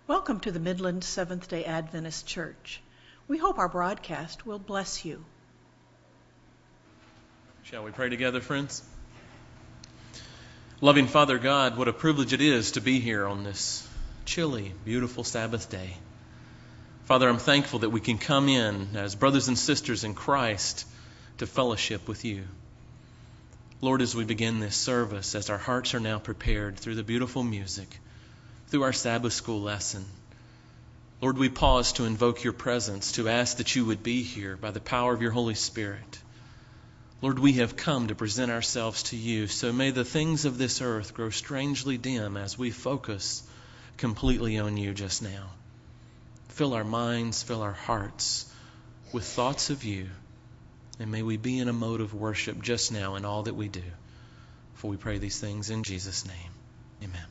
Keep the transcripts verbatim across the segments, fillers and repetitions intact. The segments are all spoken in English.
Welcome to the Midland Seventh-day Adventist Church. We hope our broadcast will bless you. Shall we pray together, friends? Loving Father God, what a privilege it is to be here on this chilly, beautiful Sabbath day. Father, I'm thankful that we can come in as brothers and sisters in Christ to fellowship with you. Lord, as we begin this service, as our hearts are now prepared through the beautiful music, through our Sabbath school lesson, Lord, we pause to invoke your presence, to ask that you would be here by the power of your Holy Spirit. Lord, we have come to present ourselves to you, so may the things of this earth grow strangely dim as we focus completely on you just now. Fill our minds, fill our hearts with thoughts of you, and may we be in a mode of worship just now in all that we do. For we pray these things in Jesus' name. Amen.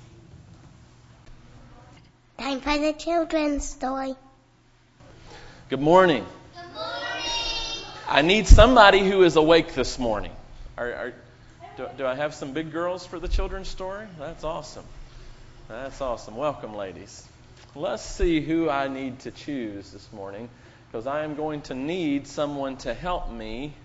Time for the children's story. Good morning. Good morning. I need somebody who is awake this morning. Are, are, do, do I have some big girls for the children's story? That's awesome. That's awesome. Welcome, ladies. Let's see who I need to choose this morning, because I am going to need someone to help me.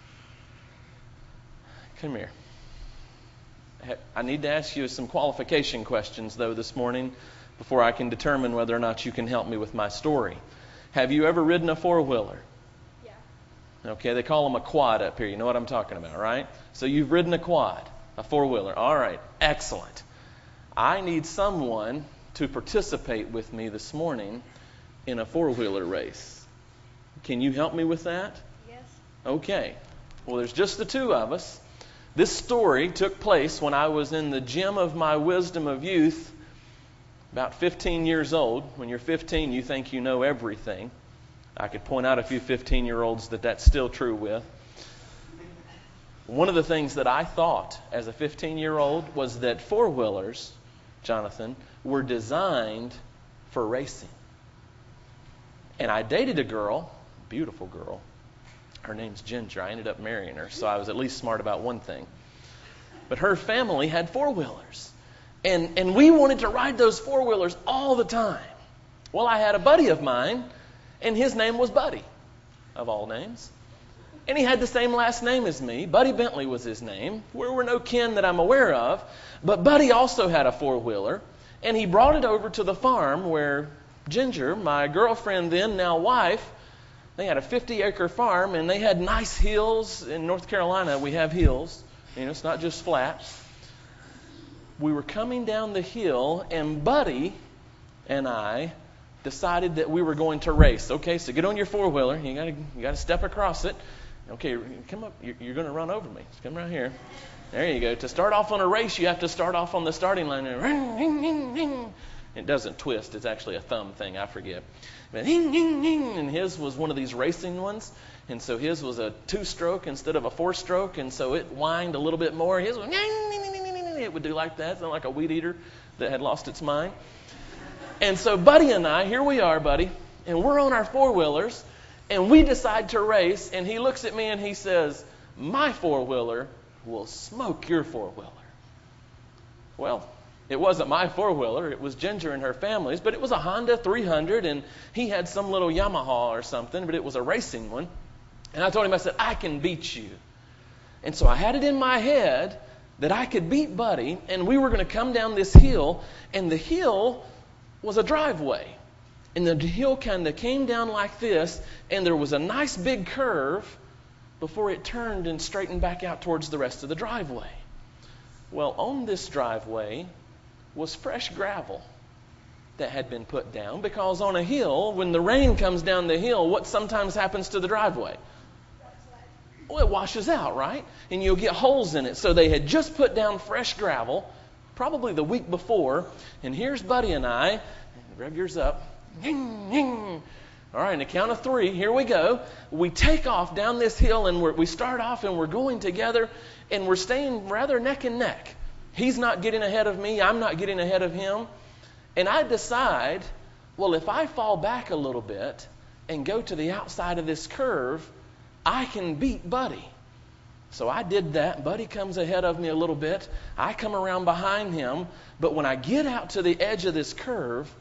Come here. I need to ask you some qualification questions, though, this morning, before I can determine whether or not you can help me with my story. Have you ever ridden a four-wheeler? Yeah. Okay, they call them a quad up here. You know what I'm talking about, right? So you've ridden a quad, a four-wheeler. All right, excellent. I need someone to participate with me this morning in a four-wheeler race. Can you help me with that? Yes. Okay. Well, there's just the two of us. This story took place when I was in the gym of my wisdom of youth, about fifteen years old. When you're fifteen, you think you know everything. I could point out a few fifteen-year-olds that that's still true with. One of the things that I thought as a fifteen-year-old was that four-wheelers, Jonathan, were designed for racing. And I dated a girl, a beautiful girl. Her name's Ginger. I ended up marrying her, so I was at least smart about one thing. But her family had four-wheelers. And and we wanted to ride those four-wheelers all the time. Well, I had a buddy of mine, and his name was Buddy, of all names. And he had the same last name as me. Buddy Bentley was his name. We were no kin that I'm aware of. But Buddy also had a four-wheeler, and he brought it over to the farm where Ginger, my girlfriend then, now wife, they had a fifty-acre farm, and they had nice hills. In North Carolina, we have hills. You know, it's not just flat. We were coming down the hill, and Buddy and I decided that we were going to race. Okay, so get on your four-wheeler. You gotta, you gotta step across it. Okay, come up. You're, you're going to run over me. Just come right here. There you go. To start off on a race, you have to start off on the starting line. It doesn't twist. It's actually a thumb thing. I forget. And his was one of these racing ones. And so his was a two-stroke instead of a four-stroke. And so it whined a little bit more. His was... It would do like that. It's not like a weed eater that had lost its mind. And so Buddy and I, here we are, Buddy, and we're on our four-wheelers, and we decide to race, and he looks at me and he says, my four-wheeler will smoke your four-wheeler. Well, it wasn't my four-wheeler. It was Ginger and her family's, but it was a Honda three hundred, and he had some little Yamaha or something, but it was a racing one. And I told him, I said, I can beat you. And so I had it in my head that I could beat Buddy, and we were going to come down this hill, and the hill was a driveway. And the hill kind of came down like this, and there was a nice big curve before it turned and straightened back out towards the rest of the driveway. Well, on this driveway was fresh gravel that had been put down, because on a hill, when the rain comes down the hill, what sometimes happens to the driveway? Well, it washes out, right? And you'll get holes in it. So they had just put down fresh gravel, probably the week before. And here's Buddy and I. Rev yours up. All right, on the count of three, here we go. We take off down this hill, and we're, we start off, and we're going together, and we're staying rather neck and neck. He's not getting ahead of me. I'm not getting ahead of him. And I decide, well, if I fall back a little bit and go to the outside of this curve, I can beat Buddy. So I did that. Buddy comes ahead of me a little bit. I come around behind him. But when I get out to the edge of this curve,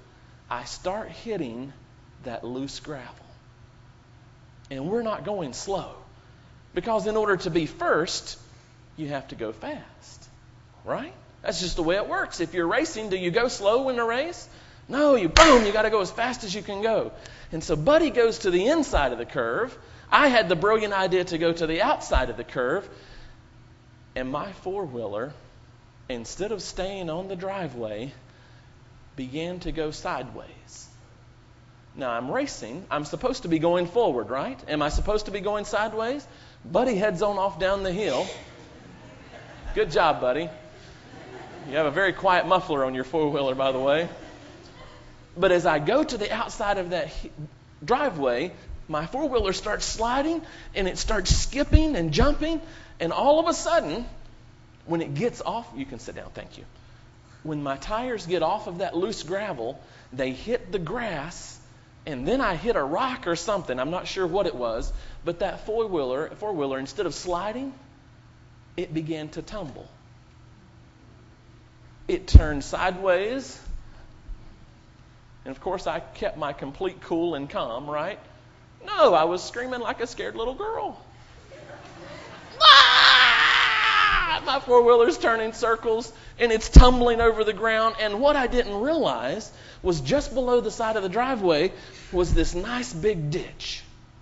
I start hitting that loose gravel. And we're not going slow. Because in order to be first, you have to go fast. Right? That's just the way it works. If you're racing, do you go slow in a race? No, you boom, you got to go as fast as you can go. And so Buddy goes to the inside of the curve. I had the brilliant idea to go to the outside of the curve. And my four-wheeler, instead of staying on the driveway, began to go sideways. Now, I'm racing. I'm supposed to be going forward, right? Am I supposed to be going sideways? Buddy heads on off down the hill. Good job, Buddy. You have a very quiet muffler on your four-wheeler, by the way. But as I go to the outside of that driveway, my four-wheeler starts sliding, and it starts skipping and jumping. And all of a sudden, when it gets off, you can sit down, thank you. When my tires get off of that loose gravel, they hit the grass, and then I hit a rock or something. I'm not sure what it was, but that four-wheeler, four-wheeler, instead of sliding, it began to tumble. It turned sideways. And of course, I kept my complete cool and calm, right? No, I was screaming like a scared little girl. Ah! My four-wheeler's turning circles, and it's tumbling over the ground. And what I didn't realize was just below the side of the driveway was this nice big ditch.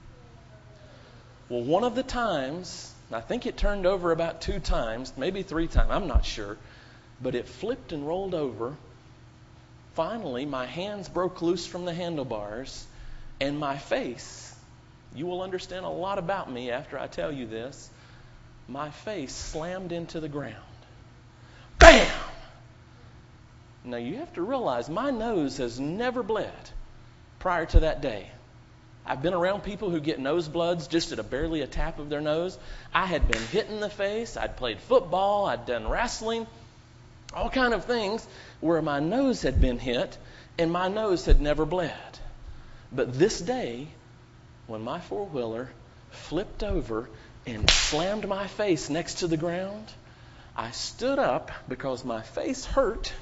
Well, one of the times, I think it turned over about two times, maybe three times, I'm not sure, but it flipped and rolled over. Finally, my hands broke loose from the handlebars, and my face, you will understand a lot about me after I tell you this, my face slammed into the ground. Bam! Now, you have to realize my nose has never bled prior to that day. I've been around people who get nosebleeds just at a barely a tap of their nose. I had been hit in the face. I'd played football. I'd done wrestling. All kind of things where my nose had been hit and my nose had never bled. But this day, when my four-wheeler flipped over and slammed my face next to the ground, I stood up because my face hurt,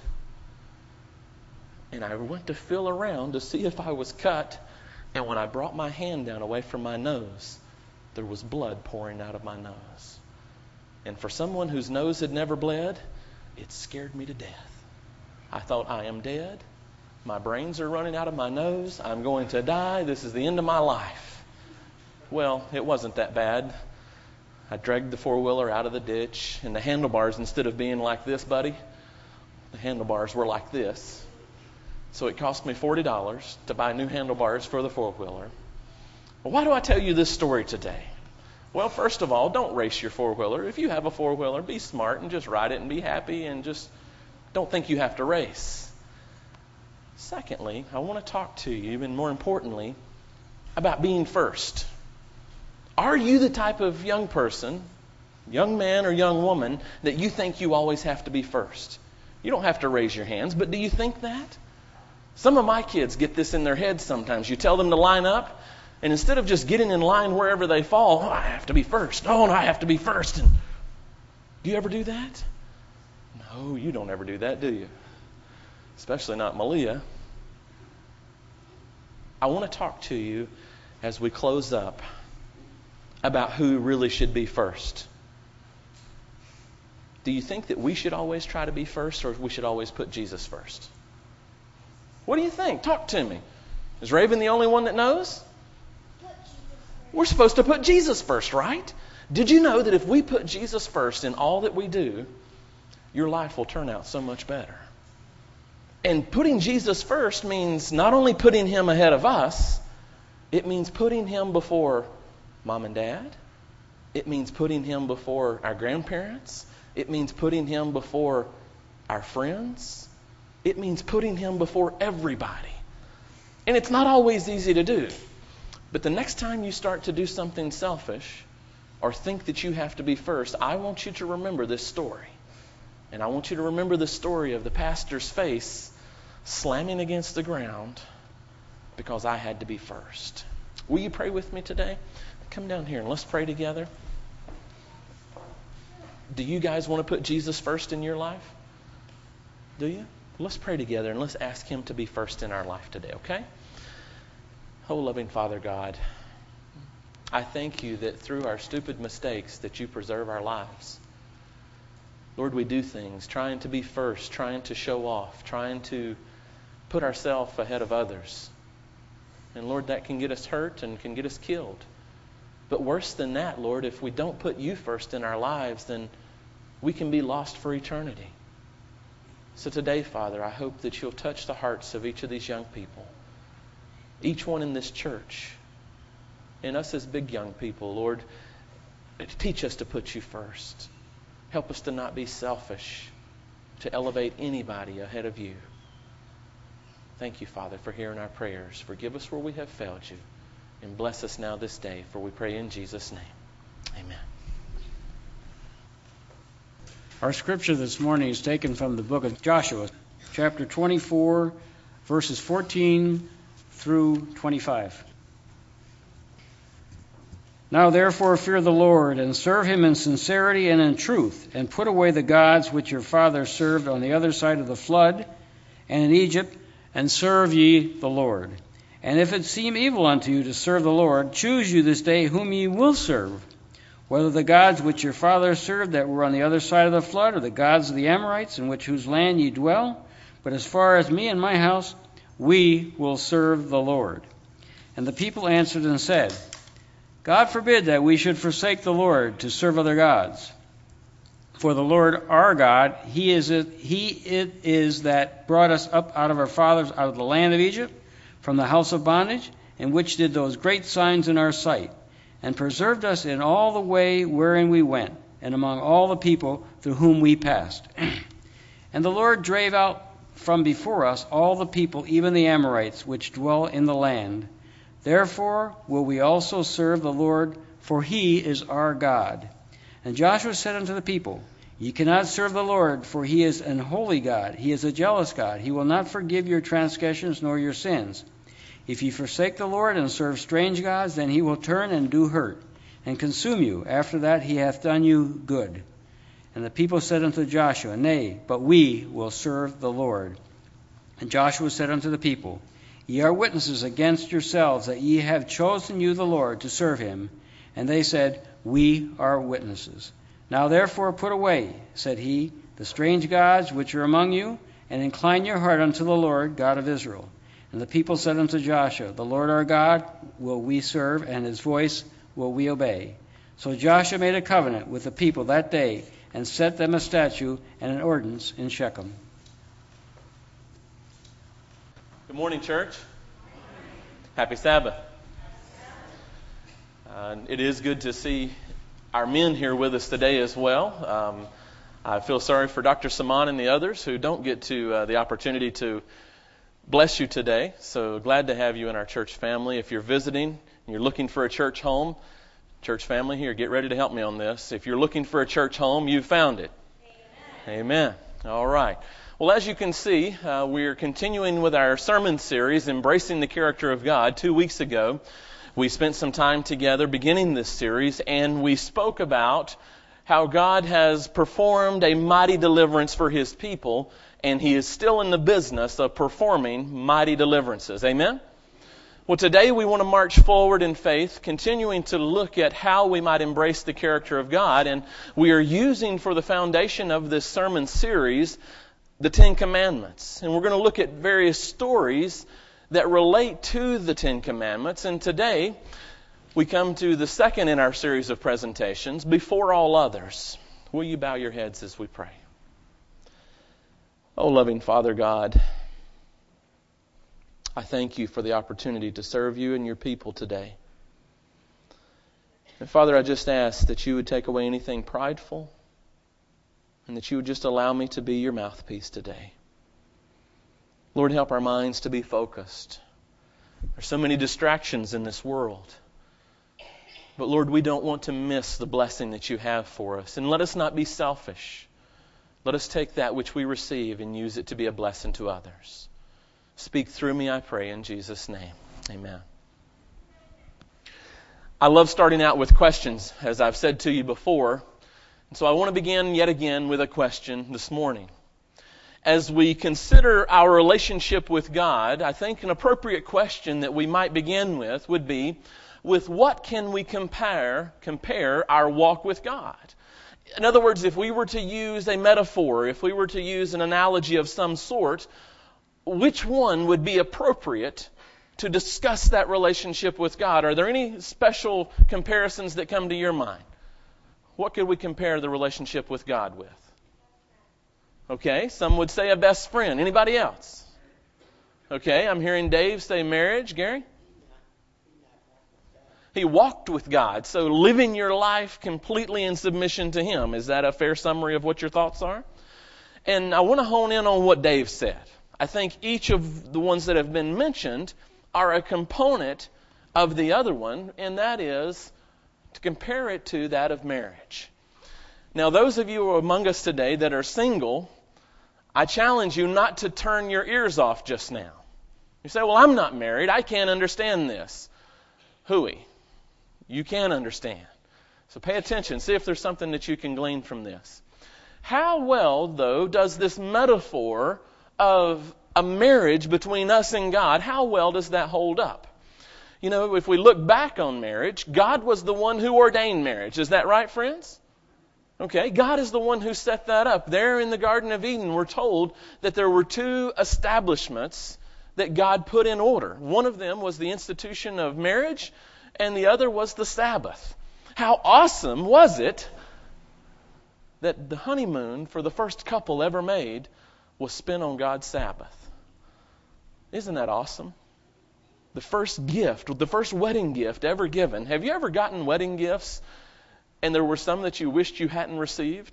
and I went to feel around to see if I was cut. And when I brought my hand down away from my nose, there was blood pouring out of my nose. And for someone whose nose had never bled, it scared me to death. I thought, I am dead. My brains are running out of my nose. I'm going to die. This is the end of my life. Well, it wasn't that bad. I dragged the four-wheeler out of the ditch, and the handlebars, instead of being like this, buddy, the handlebars were like this. So it cost me forty dollars to buy new handlebars for the four-wheeler. Well, why do I tell you this story today? Well, first of all, don't race your four-wheeler. If you have a four-wheeler, be smart and just ride it and be happy and just don't think you have to race. Secondly, I want to talk to you, and more importantly, about being first. Are you the type of young person, young man or young woman, that you think you always have to be first? You don't have to raise your hands, but do you think that? Some of my kids get this in their heads sometimes. You tell them to line up, and instead of just getting in line wherever they fall, oh, I have to be first. Oh, no, I have to be first. And do you ever do that? No, you don't ever do that, do you? Especially not Malia. I want to talk to you as we close up about who really should be first. Do you think that we should always try to be first, or we should always put Jesus first? What do you think? Talk to me. Is Raven the only one that knows? We're supposed to put Jesus first, right? Did you know that if we put Jesus first in all that we do, your life will turn out so much better? And putting Jesus first means not only putting Him ahead of us, it means putting Him before mom and dad. It means putting Him before our grandparents. It means putting Him before our friends. It means putting Him before everybody. And it's not always easy to do. But the next time you start to do something selfish or think that you have to be first, I want you to remember this story. And I want you to remember the story of the pastor's face slamming against the ground because I had to be first. Will you pray with me today? Come down here and let's pray together. Do you guys want to put Jesus first in your life? Do you? Let's pray together and let's ask Him to be first in our life today, okay? Oh, loving Father God, I thank You that through our stupid mistakes that You preserve our lives. Lord, we do things trying to be first, trying to show off, trying to put ourselves ahead of others. And Lord, that can get us hurt and can get us killed. But worse than that, Lord, if we don't put You first in our lives, then we can be lost for eternity. So today, Father, I hope that You'll touch the hearts of each of these young people, each one in this church, and us as big young people. Lord, teach us to put You first. Help us to not be selfish, to elevate anybody ahead of You. Thank You, Father, for hearing our prayers. Forgive us where we have failed You, and bless us now this day, for we pray in Jesus' name. Amen. Our scripture this morning is taken from the book of Joshua, chapter twenty-four, verses fourteen through twenty-five. Now therefore fear the Lord, and serve Him in sincerity and in truth, and put away the gods which your fathers served on the other side of the flood, and in Egypt, and serve ye the Lord. And if it seem evil unto you to serve the Lord, choose you this day whom ye will serve, whether the gods which your fathers served that were on the other side of the flood, or the gods of the Amorites, in which whose land ye dwell. But as far as me and my house, we will serve the Lord. And the people answered and said, God forbid that we should forsake the Lord to serve other gods. For the Lord our God, He is it, He it is that brought us up out of our fathers out of the land of Egypt, from the house of bondage, in which did those great signs in our sight, and preserved us in all the way wherein we went, and among all the people through whom we passed. And the Lord drave out from before us all the people, even the Amorites, which dwell in the land. Therefore will we also serve the Lord, for He is our God. And Joshua said unto the people, Ye cannot serve the Lord, for He is an holy God. He is a jealous God. He will not forgive your transgressions nor your sins. If ye forsake the Lord and serve strange gods, then He will turn and do hurt, and consume you. After that He hath done you good. And the people said unto Joshua, Nay, but we will serve the Lord. And Joshua said unto the people, Ye are witnesses against yourselves that ye have chosen you the Lord to serve Him. And they said, We are witnesses. Now therefore put away, said he, the strange gods which are among you, and incline your heart unto the Lord God of Israel. And the people said unto Joshua, The Lord our God will we serve, and His voice will we obey. So Joshua made a covenant with the people that day, and set them a statute and an ordinance in Shechem. Good morning, church. Happy Sabbath. Uh, it is good to see our men here with us today as well. Um, I feel sorry for Doctor Saman and the others who don't get to uh, the opportunity to bless you today. So glad to have you in our church family. If you're visiting and you're looking for a church home, church family here, get ready to help me on this. If you're looking for a church home, you've found it. Amen. Amen. All right. Well, as you can see, uh, we're continuing with our sermon series, Embracing the Character of God. Two weeks ago, we spent some time together beginning this series, and we spoke about how God has performed a mighty deliverance for His people, and He is still in the business of performing mighty deliverances. Amen? Well, today we want to march forward in faith, continuing to look at how we might embrace the character of God, and we are using for the foundation of this sermon series the Ten Commandments. And we're going to look at various stories that relate to the Ten Commandments. And today, we come to the second in our series of presentations, Before All Others. Will you bow your heads as we pray? Oh, loving Father God, I thank You for the opportunity to serve You and Your people today. And Father, I just ask that You would take away anything prideful, and that You would just allow me to be Your mouthpiece today. Lord, help our minds to be focused. There's so many distractions in this world. But Lord, we don't want to miss the blessing that You have for us. And let us not be selfish. Let us take that which we receive and use it to be a blessing to others. Speak through me, I pray, in Jesus' name. Amen. I love starting out with questions, as I've said to you before. And so I want to begin yet again with a question this morning. as we consider our relationship with God, I think an appropriate question that we might begin with would be, with what can we compare compare our walk with God? In other words, if we were to use a metaphor, if we were to use an analogy of some sort, which one would be appropriate to discuss that relationship with God? Are there any special comparisons that come to your mind? What could we compare the relationship with God with? Okay, some would say a best friend. Anybody else? Okay, I'm hearing Dave say marriage. Gary? He walked with God, so living your life completely in submission to Him. Is that a fair summary of what your thoughts are? And I want to hone in on what Dave said. I think each of the ones that have been mentioned are a component of the other one, and that is to compare it to that of marriage. Now, those of you among us today that are single, I challenge you not to turn your ears off just now. You say, well, I'm not married. I can't understand this. Hooey. You can understand. So pay attention. See if there's something that you can glean from this. How well, though, does this metaphor of a marriage between us and God, how well does that hold up? You know, if we look back on marriage, God was the one who ordained marriage. Is that right, friends? Okay, God is the one who set that up. There in the Garden of Eden, we're told that there were two establishments that God put in order. One of them was the institution of marriage, and the other was the Sabbath. How awesome was it that the honeymoon for the first couple ever made was spent on God's Sabbath? Isn't that awesome? The first gift, the first wedding gift ever given. Have you ever gotten wedding gifts and there were some that you wished you hadn't received?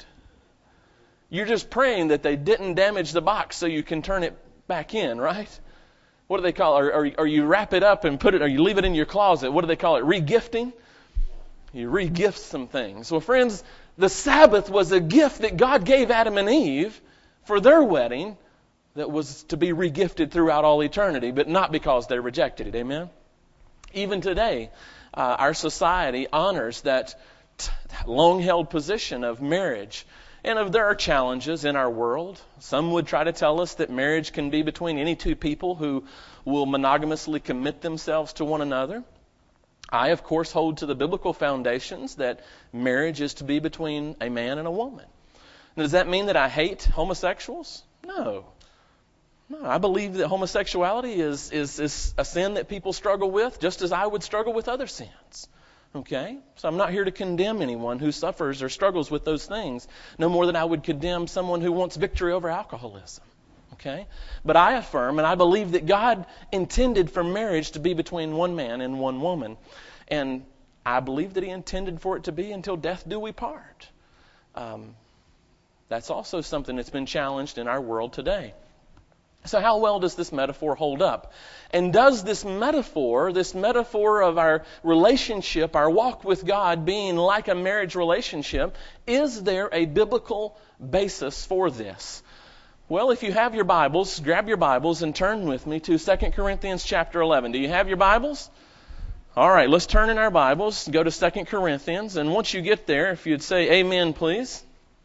You're just praying that they didn't damage the box so you can turn it back in, right? What do they call it? Or, or, or you wrap it up and put it, or you leave it in your closet. What do they call it? Regifting? You re-gift some things. Well, friends, the Sabbath was a gift that God gave Adam and Eve for their wedding that was to be regifted throughout all eternity, but not because they rejected it. Amen? Even today, uh, our society honors that t- long-held position of marriage. And if there are challenges in our world, some would try to tell us that marriage can be between any two people who will monogamously commit themselves to one another. I, of course, hold to the biblical foundations that marriage is to be between a man and a woman. Now, does that mean that I hate homosexuals? No. No, I believe that homosexuality is, is, is a sin that people struggle with, just as I would struggle with other sins. Okay? So I'm not here to condemn anyone who suffers or struggles with those things, no more than I would condemn someone who wants victory over alcoholism. Okay? But I affirm and I believe that God intended for marriage to be between one man and one woman. And I believe that He intended for it to be until death do we part. Um, that's also something that's been challenged in our world today. So how well does this metaphor hold up? And does this metaphor, this metaphor of our relationship, our walk with God being like a marriage relationship, is there a biblical basis for this? Well, if you have your Bibles, grab your Bibles and turn with me to Second Corinthians chapter eleven. Do you have your Bibles? All right, let's turn in our Bibles, go to Second Corinthians, and once you get there, if you'd say amen, please.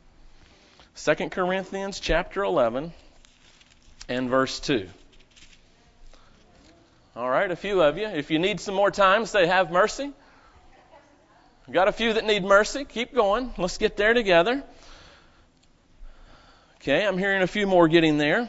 Second Corinthians chapter eleven. And verse two. All right, a few of you. If you need some more time, say, have mercy. We've got a few that need mercy. Keep going. Let's get there together. Okay, I'm hearing a few more getting there.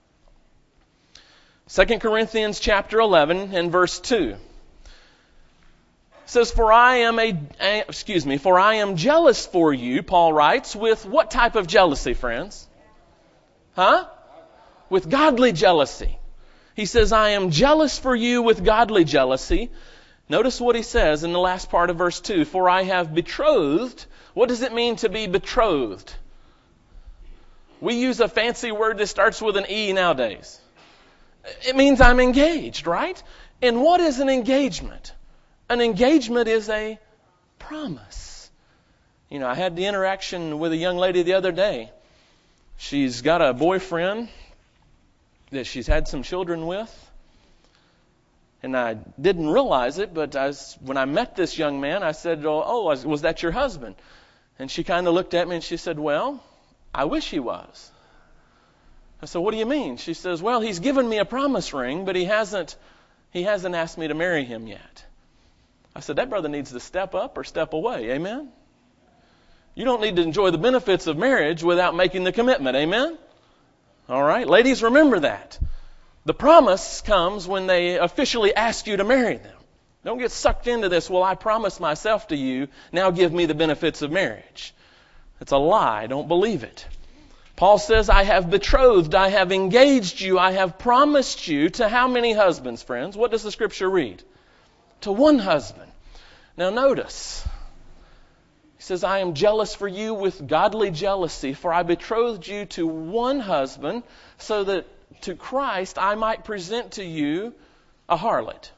Second Corinthians chapter eleven and verse two. It says, for I am a, a, excuse me, for I am jealous for you, Paul writes, with what type of jealousy, friends? Huh? With godly jealousy. He says, I am jealous for you with godly jealousy. Notice what he says in the last part of verse two. For I have betrothed. What does it mean to be betrothed? We use a fancy word that starts with an E nowadays. It means I'm engaged, right? And what is an engagement? An engagement is a promise. You know, I had the interaction with a young lady the other day. She's got a boyfriend that she's had some children with. And I didn't realize it, but I was, when I met this young man, I said, oh, oh, was that your husband? And she kind of looked at me and she said, well, I wish he was. I said, what do you mean? She says, well, he's given me a promise ring, but he hasn't, he hasn't asked me to marry him yet. I said, that brother needs to step up or step away. Amen? You don't need to enjoy the benefits of marriage without making the commitment. Amen? All right. Ladies, remember that. The promise comes when they officially ask you to marry them. Don't get sucked into this, well, I promised myself to you, now give me the benefits of marriage. It's a lie. Don't believe it. Paul says, I have betrothed, I have engaged you, I have promised you to how many husbands, friends? What does the Scripture read? To one husband. Now notice, he says, I am jealous for you with godly jealousy, for I betrothed you to one husband, so that to Christ I might present to you a harlot.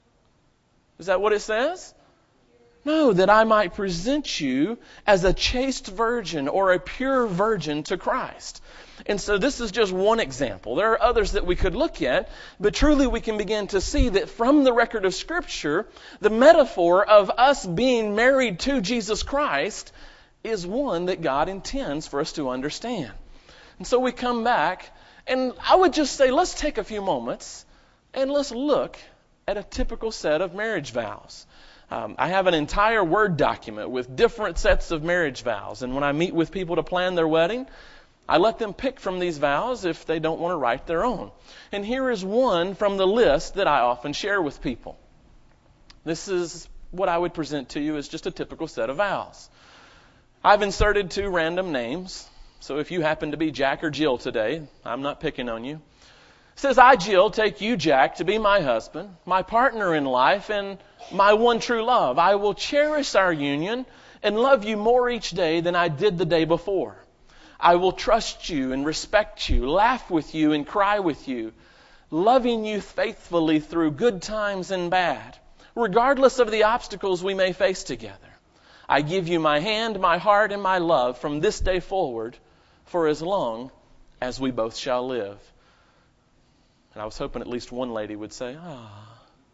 Is that what it says? No, that I might present you as a chaste virgin or a pure virgin to Christ. And so this is just one example. There are others that we could look at, but truly we can begin to see that from the record of Scripture, the metaphor of us being married to Jesus Christ is one that God intends for us to understand. And so we come back, and I would just say, let's take a few moments and let's look at a typical set of marriage vows. Um, I have an entire Word document with different sets of marriage vows. And when I meet with people to plan their wedding, I let them pick from these vows if they don't want to write their own. And here is one from the list that I often share with people. This is what I would present to you as just a typical set of vows. I've inserted two random names. So if you happen to be Jack or Jill today, I'm not picking on you. It says, I, Jill, take you, Jack, to be my husband, my partner in life, and my one true love. I will cherish our union and love you more each day than I did the day before. I will trust you and respect you, laugh with you and cry with you, loving you faithfully through good times and bad, regardless of the obstacles we may face together. I give you my hand, my heart, and my love from this day forward for as long as we both shall live. And I was hoping at least one lady would say, ah,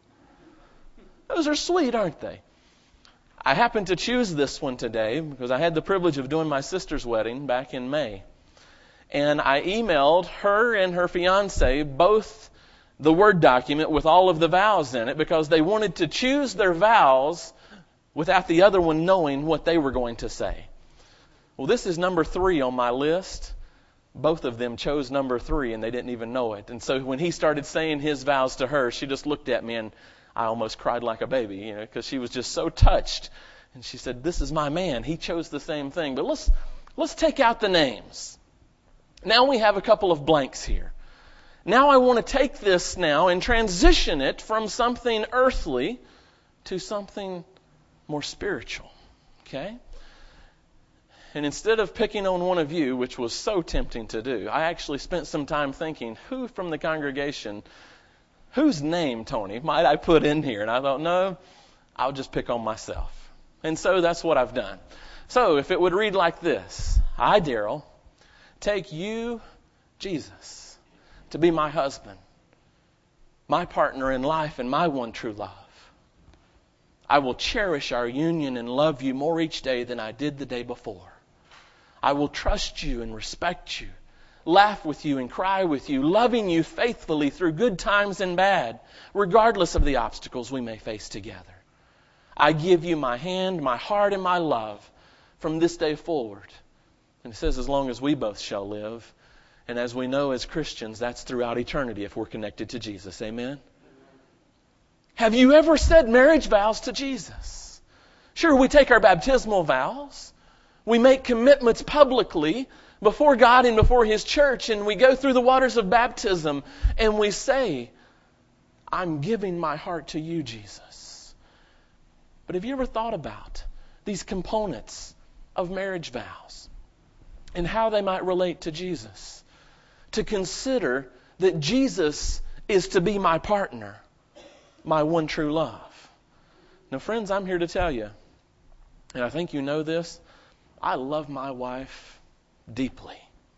those are sweet, aren't they? I happened to choose this one today because I had the privilege of doing my sister's wedding back in May. And I emailed her and her fiance both the Word document with all of the vows in it because they wanted to choose their vows without the other one knowing what they were going to say. Well, this is number three on my list. Both of them chose number three, and they didn't even know it. And so when he started saying his vows to her, she just looked at me, and I almost cried like a baby, you know, because she was just so touched. And she said, this is my man. He chose the same thing. But let's let's take out the names. Now we have a couple of blanks here. Now I want to take this now and transition it from something earthly to something more spiritual. Okay? And instead of picking on one of you, which was so tempting to do, I actually spent some time thinking, who from the congregation, whose name, Tony, might I put in here? And I thought, no, I'll just pick on myself. And so that's what I've done. So if it would read like this, I, Daryl, take you, Jesus, to be my husband, my partner in life, and my one true love. I will cherish our union and love you more each day than I did the day before. I will trust you and respect you, laugh with you and cry with you, loving you faithfully through good times and bad, regardless of the obstacles we may face together. I give you my hand, my heart, and my love from this day forward. And it says, as long as we both shall live. And as we know as Christians, that's throughout eternity if we're connected to Jesus. Amen? Have you ever said marriage vows to Jesus? Sure, we take our baptismal vows. We make commitments publicly before God and before His church, and we go through the waters of baptism, and we say, I'm giving my heart to you, Jesus. But have you ever thought about these components of marriage vows and how they might relate to Jesus? To consider that Jesus is to be my partner, my one true love. Now, friends, I'm here to tell you, and I think you know this, I love my wife deeply.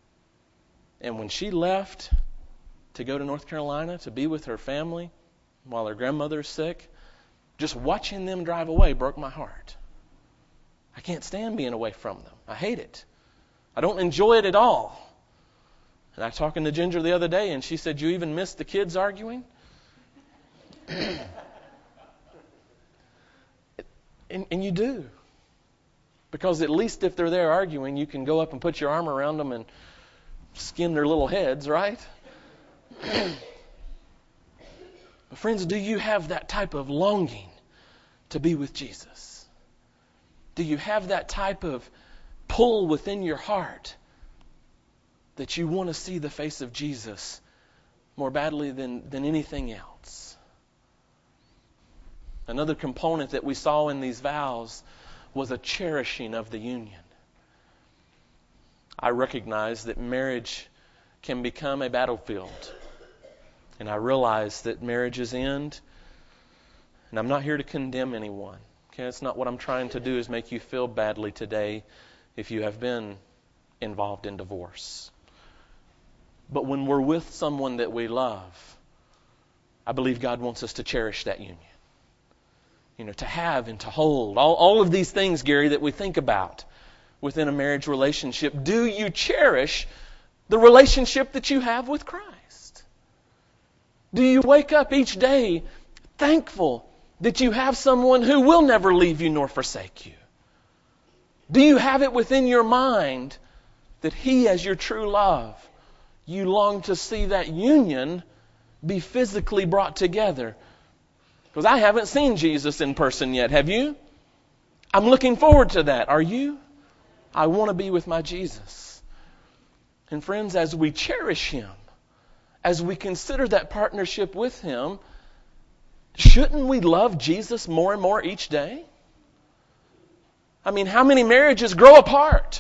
And when she left to go to North Carolina to be with her family while her grandmother's sick, just watching them drive away broke my heart. I can't stand being away from them. I hate it. I don't enjoy it at all. And I was talking to Ginger the other day, and she said, "You even missed the kids arguing?" and, and you do. Because at least if they're there arguing, you can go up and put your arm around them and skim their little heads, right? But friends, do you have that type of longing to be with Jesus? Do you have that type of pull within your heart that you want to see the face of Jesus more badly than, than anything else? Another component that we saw in these vows was a cherishing of the union. I recognize that marriage can become a battlefield. And I realize that marriages end. And I'm not here to condemn anyone. Okay, that's not what I'm trying to do, is make you feel badly today if you have been involved in divorce. But when we're with someone that we love, I believe God wants us to cherish that union. You know, to have and to hold. All, all of these things, Gary, that we think about within a marriage relationship. Do you cherish the relationship that you have with Christ? Do you wake up each day thankful that you have someone who will never leave you nor forsake you? Do you have it within your mind that He, as your true love, you long to see that union be physically brought together? Because I haven't seen Jesus in person yet. Have you? I'm looking forward to that. Are you? I want to be with my Jesus. And friends, as we cherish Him, as we consider that partnership with Him, shouldn't we love Jesus more and more each day? I mean, how many marriages grow apart?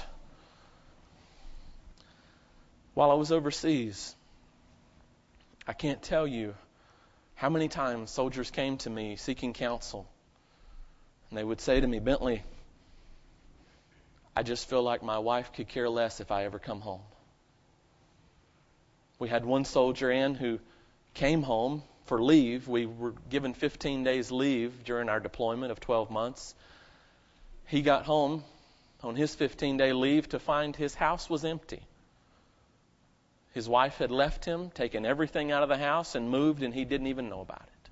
While I was overseas, I can't tell you how many times soldiers came to me seeking counsel. And they would say to me, "Bentley, I just feel like my wife could care less if I ever come home." We had one soldier in who came home for leave. We were given fifteen days leave during our deployment of twelve months. He got home on his fifteen-day leave to find his house was empty. His wife had left him, taken everything out of the house, and moved, and he didn't even know about it.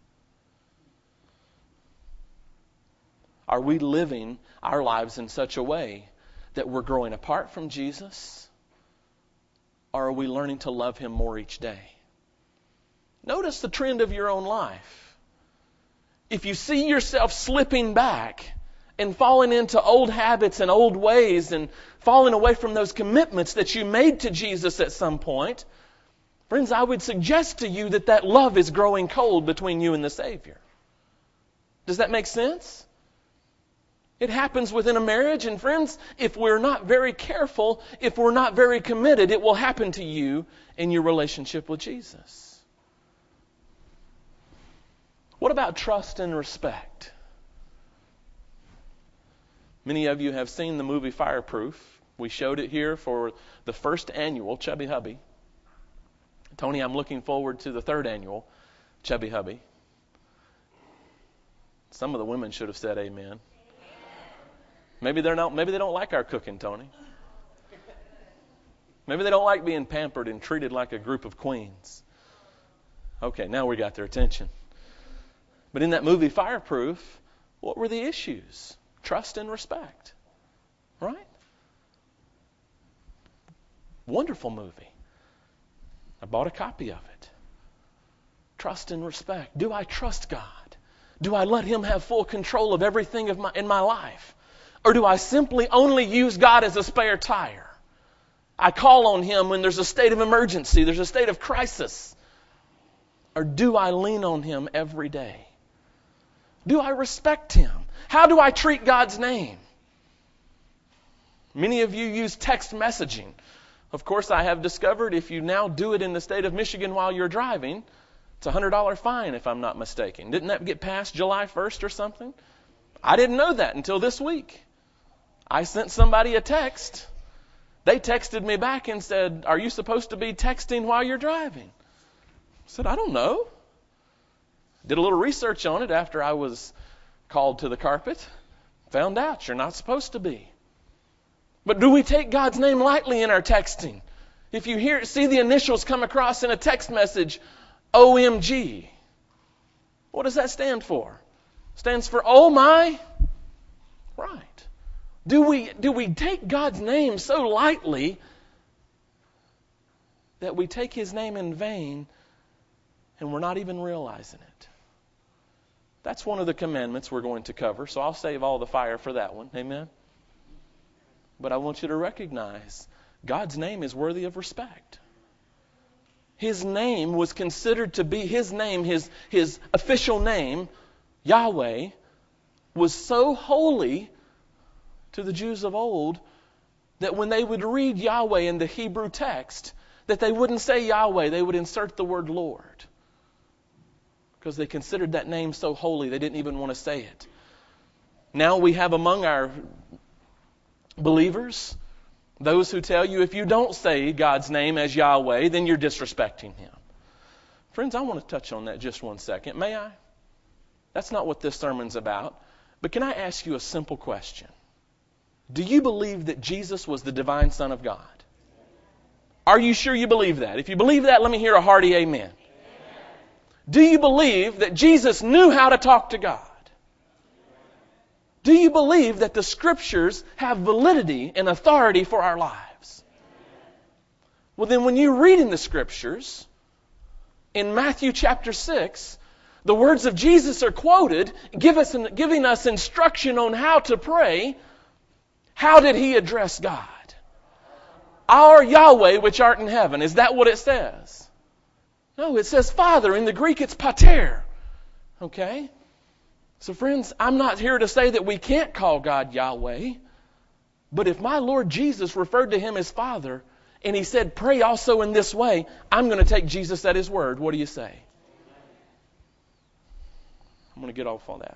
Are we living our lives in such a way that we're growing apart from Jesus? Or are we learning to love Him more each day? Notice the trend of your own life. If you see yourself slipping back and falling into old habits and old ways and falling away from those commitments that you made to Jesus at some point, friends, I would suggest to you that that love is growing cold between you and the Savior. Does that make sense? It happens within a marriage, and friends, if we're not very careful, if we're not very committed, it will happen to you in your relationship with Jesus. What about trust and respect? Many of you have seen the movie Fireproof. We showed it here for the first annual Chubby Hubby. Tony, I'm looking forward to the third annual Chubby Hubby. Some of the women should have said amen. Maybe they're not. Maybe they don't like our cooking, Tony. Maybe they don't like being pampered and treated like a group of queens. Okay, now we got their attention. But in that movie Fireproof, what were the issues? Trust and respect. Right? Wonderful movie. I bought a copy of it. Trust and respect. Do I trust God? Do I let Him have full control of everything of my, in my life? Or do I simply only use God as a spare tire? I call on Him when there's a state of emergency, there's a state of crisis. Or do I lean on Him every day? Do I respect Him? How do I treat God's name? Many of you use text messaging. Of course, I have discovered if you now do it in the state of Michigan while you're driving, it's a one hundred dollars fine if I'm not mistaken. Didn't that get passed July first or something? I didn't know that until this week. I sent somebody a text. They texted me back and said, "Are you supposed to be texting while you're driving?" I said, "I don't know." Did a little research on it after I was called to the carpet. Found out you're not supposed to be. But do we take God's name lightly in our texting? If you hear, see the initials come across in a text message, O M G, what does that stand for? Stands for oh my. Right. Do we, do we take God's name so lightly that we take His name in vain and we're not even realizing it? That's one of the commandments we're going to cover, so I'll save all the fire for that one. Amen? But I want you to recognize God's name is worthy of respect. His name was considered to be His name, His, His official name, Yahweh, was so holy to the Jews of old that when they would read Yahweh in the Hebrew text, that they wouldn't say Yahweh, they would insert the word Lord. Because they considered that name so holy, they didn't even want to say it. Now we have among our believers those who tell you if you don't say God's name as Yahweh, then you're disrespecting Him. Friends, I want to touch on that just one second. May I? That's not what this sermon's about. But can I ask you a simple question? Do you believe that Jesus was the divine Son of God? Are you sure you believe that? If you believe that, let me hear a hearty amen. Amen. Do you believe that Jesus knew how to talk to God? Do you believe that the Scriptures have validity and authority for our lives? Well, then when you read in the Scriptures, in Matthew chapter six, the words of Jesus are quoted, give us, giving us instruction on how to pray. How did He address God? Our Yahweh which art in heaven. Is that what it says? No, it says Father. In the Greek it's pater. Okay? So friends, I'm not here to say that we can't call God Yahweh. But if my Lord Jesus referred to Him as Father, and He said pray also in this way, I'm going to take Jesus at His word. What do you say? I'm going to get off on that.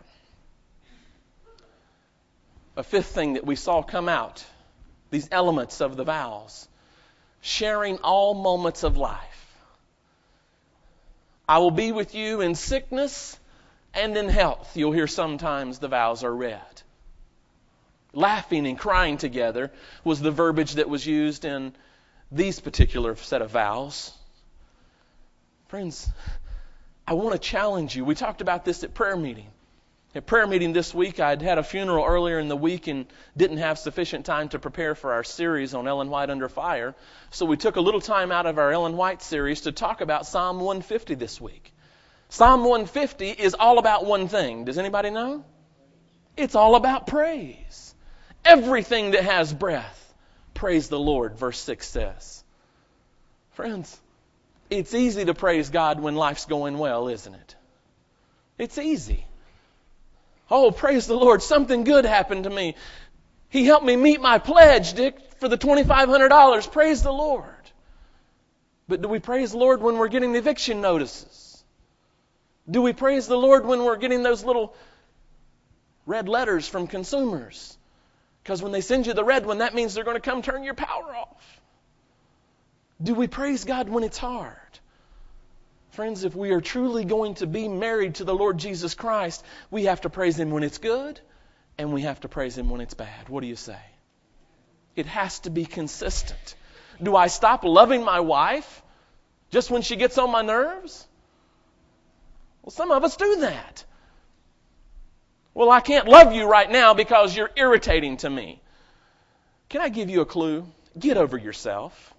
A fifth thing that we saw come out, these elements of the vows, sharing all moments of life. I will be with you in sickness and in health. You'll hear sometimes the vows are read. Laughing and crying together was the verbiage that was used in these particular set of vows. Friends, I want to challenge you. We talked about this at prayer meeting. At prayer meeting this week, I'd had a funeral earlier in the week and didn't have sufficient time to prepare for our series on Ellen White Under Fire. So we took a little time out of our Ellen White series to talk about Psalm one fifty this week. Psalm one fifty is all about one thing. Does anybody know? It's all about praise. Everything that has breath, praise the Lord, verse six says. Friends, it's easy to praise God when life's going well, isn't it? It's easy. Oh, praise the Lord, something good happened to me. He helped me meet my pledge, Dick, for the twenty-five hundred dollars. Praise the Lord. But do we praise the Lord when we're getting eviction notices? Do we praise the Lord when we're getting those little red letters from consumers? Because when they send you the red one, that means they're going to come turn your power off. Do we praise God when it's hard? Friends, if we are truly going to be married to the Lord Jesus Christ, we have to praise Him when it's good, and we have to praise Him when it's bad. What do you say? It has to be consistent. Do I stop loving my wife just when she gets on my nerves? Well, some of us do that. Well, I can't love you right now because you're irritating to me. Can I give you a clue? Get over yourself.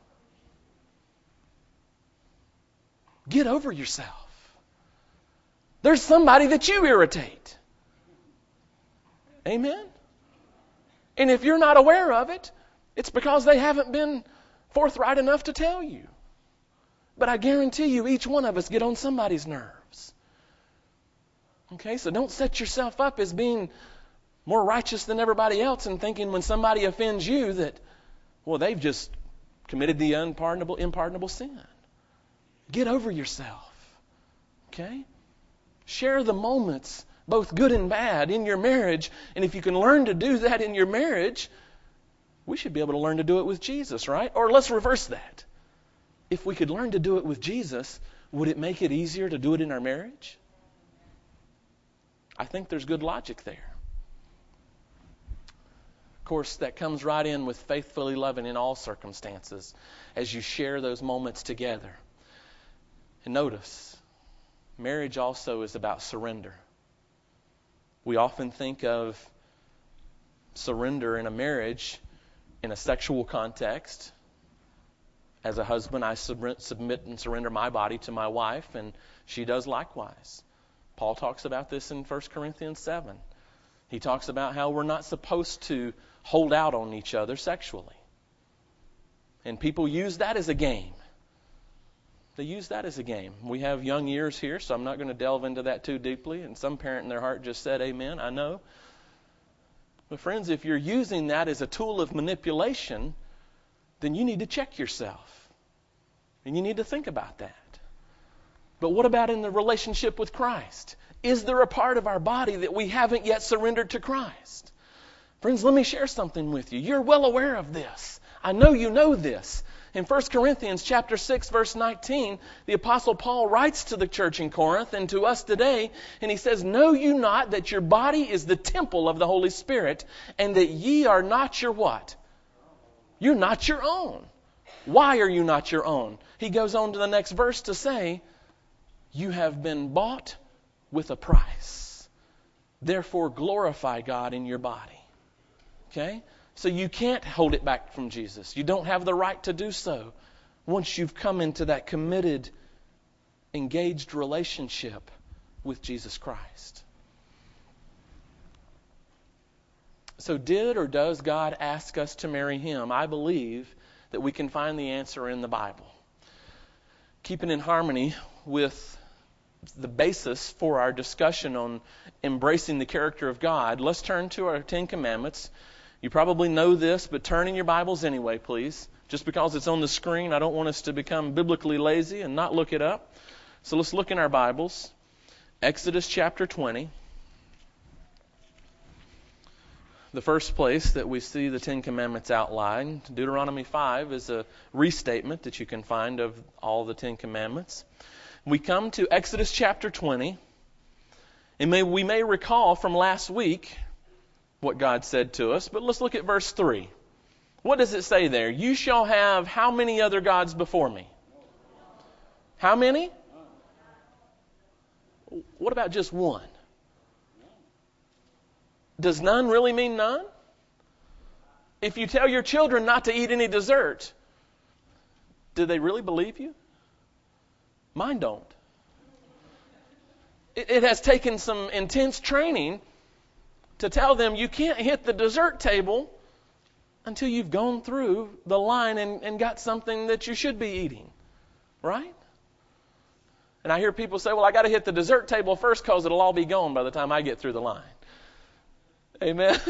Get over yourself. There's somebody that you irritate. Amen? And if you're not aware of it, it's because they haven't been forthright enough to tell you. But I guarantee you, each one of us get on somebody's nerves. Okay, so don't set yourself up as being more righteous than everybody else and thinking when somebody offends you that, well, they've just committed the unpardonable, impardonable sin. Get over yourself. Okay? Share the moments, both good and bad, in your marriage. And if you can learn to do that in your marriage, we should be able to learn to do it with Jesus, right? Or let's reverse that. If we could learn to do it with Jesus, would it make it easier to do it in our marriage? I think there's good logic there. course, that comes right in with faithfully loving in all circumstances as you share those moments together. And notice, marriage also is about surrender. We often think of surrender in a marriage in a sexual context. As a husband, I submit and surrender my body to my wife, and she does likewise. Paul talks about this in First Corinthians seven. He talks about how we're not supposed to hold out on each other sexually. And people use that as a game. They use that as a game. We have young ears here, so I'm not going to delve into that too deeply. And some parent in their heart just said, amen, I know. But friends, if you're using that as a tool of manipulation, then you need to check yourself. And you need to think about that. But what about in the relationship with Christ? Is there a part of our body that we haven't yet surrendered to Christ? Friends, let me share something with you. You're well aware of this. I know you know this. In First Corinthians chapter six, verse nineteen, the Apostle Paul writes to the church in Corinth and to us today, and he says, know you not that your body is the temple of the Holy Spirit, and that ye are not your what? You're not your own. Why are you not your own? He goes on to the next verse to say, you have been bought with a price. Therefore glorify God in your body. Okay? So you can't hold it back from Jesus. You don't have the right to do so once you've come into that committed, engaged relationship with Jesus Christ. So did or does God ask us to marry Him? I believe that we can find the answer in the Bible. Keeping in harmony with the basis for our discussion on embracing the character of God, let's turn to our Ten Commandments. You probably know this, but turn in your Bibles anyway, please. Just because it's on the screen, I don't want us to become biblically lazy and not look it up. So let's look in our Bibles. Exodus chapter twenty. The first place that we see the Ten Commandments outlined. Deuteronomy five is a restatement that you can find of all the Ten Commandments. We come to Exodus chapter twenty. And may, we may recall from last week what God said to us, but let's look at verse three. What does it say there? You shall have how many other gods before me? How many? What about just one? Does none really mean none? If you tell your children not to eat any dessert, do they really believe you? Mine don't. It, it has taken some intense training to tell them you can't hit the dessert table until you've gone through the line and, and got something that you should be eating. Right? And I hear people say, well, I got to hit the dessert table first because it'll all be gone by the time I get through the line. Amen?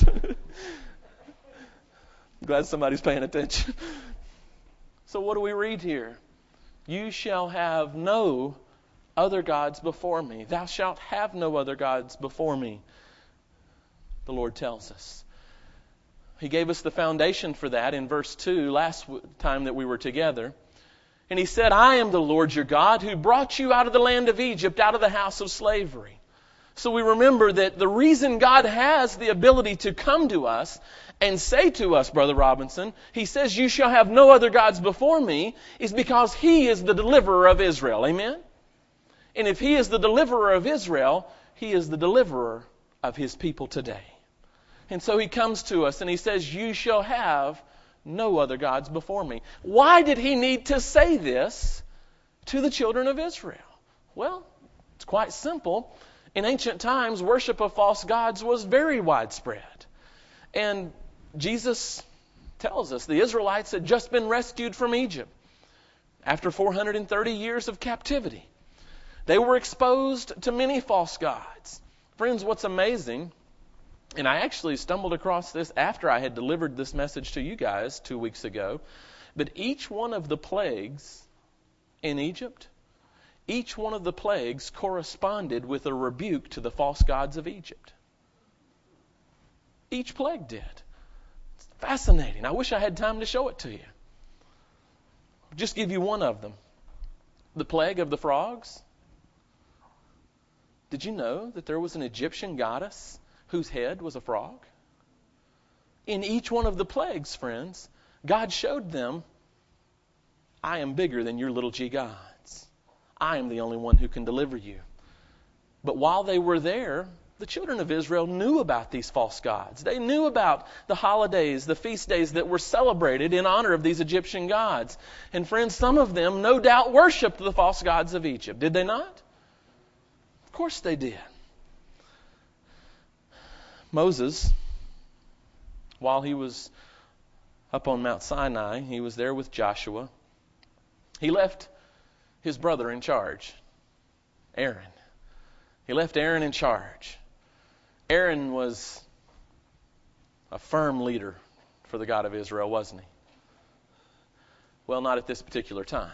Glad somebody's paying attention. So what do we read here? You shall have no other gods before me. Thou shalt have no other gods before me, the Lord tells us. He gave us the foundation for that in verse two last time that we were together. And He said, I am the Lord your God who brought you out of the land of Egypt, out of the house of slavery. So we remember that the reason God has the ability to come to us and say to us, Brother Robinson, He says, you shall have no other gods before me, is because He is the deliverer of Israel. Amen? And if He is the deliverer of Israel, He is the deliverer of His people today. And so He comes to us and He says, you shall have no other gods before me. Why did He need to say this to the children of Israel? Well, it's quite simple. In ancient times, worship of false gods was very widespread. And Jesus tells us the Israelites had just been rescued from Egypt after four hundred thirty years of captivity. They were exposed to many false gods. Friends, what's amazing, and I actually stumbled across this after I had delivered this message to you guys two weeks ago, but each one of the plagues in Egypt, each one of the plagues corresponded with a rebuke to the false gods of Egypt. Each plague did. It's fascinating. I wish I had time to show it to you. I'll just give you one of them. The plague of the frogs. Did you know that there was an Egyptian goddess whose head was a frog? In each one of the plagues, friends, God showed them, I am bigger than your little g gods. I am the only one who can deliver you. But while they were there, the children of Israel knew about these false gods. They knew about the holidays, the feast days that were celebrated in honor of these Egyptian gods. And friends, some of them no doubt worshipped the false gods of Egypt. Did they not? Of course they did. Moses, while he was up on Mount Sinai, he was there with Joshua. He left his brother in charge, Aaron. He left Aaron in charge. Aaron was a firm leader for the God of Israel, wasn't he? Well, not at this particular time.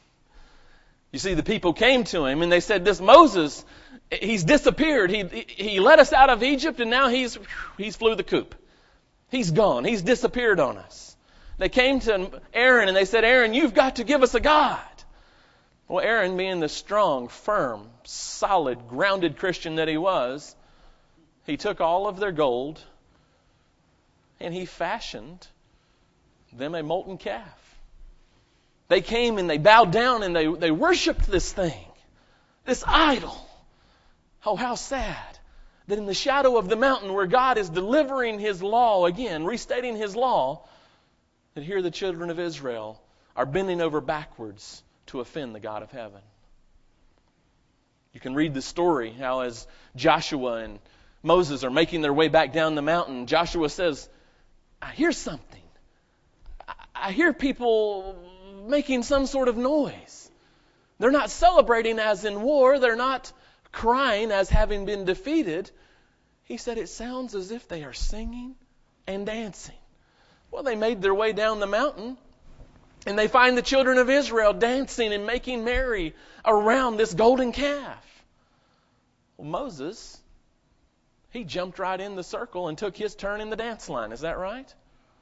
You see, the people came to him and they said, this Moses, he's disappeared. He he let us out of Egypt and now he's he's flew the coop. He's gone. He's disappeared on us. They came to Aaron and they said, Aaron, you've got to give us a God. Well, Aaron, being the strong, firm, solid, grounded Christian that he was, he took all of their gold and he fashioned them a molten calf. They came and they bowed down and they, they worshiped this thing, this idol. Oh, how sad that in the shadow of the mountain where God is delivering His law again, restating His law, that here the children of Israel are bending over backwards to offend the God of heaven. You can read the story how as Joshua and Moses are making their way back down the mountain, Joshua says, I hear something. I hear people making some sort of noise. They're not celebrating as in war. They're not crying as having been defeated. He said it sounds as if they are singing and dancing. Well, they made their way down the mountain and they find the children of Israel dancing and making merry around this golden calf. Well, Moses, he jumped right in the circle and took his turn in the dance line. Is that right?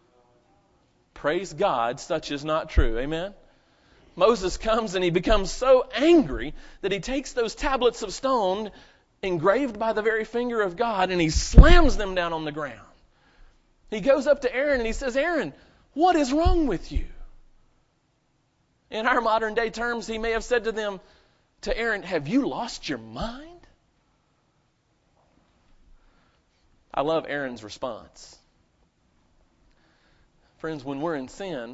Praise God, such is not true. Amen? Moses comes and he becomes so angry that he takes those tablets of stone engraved by the very finger of God and he slams them down on the ground. He goes up to Aaron and he says, Aaron, what is wrong with you? In our modern day terms, he may have said to them, to Aaron, have you lost your mind? I love Aaron's response. Friends, when we're in sin,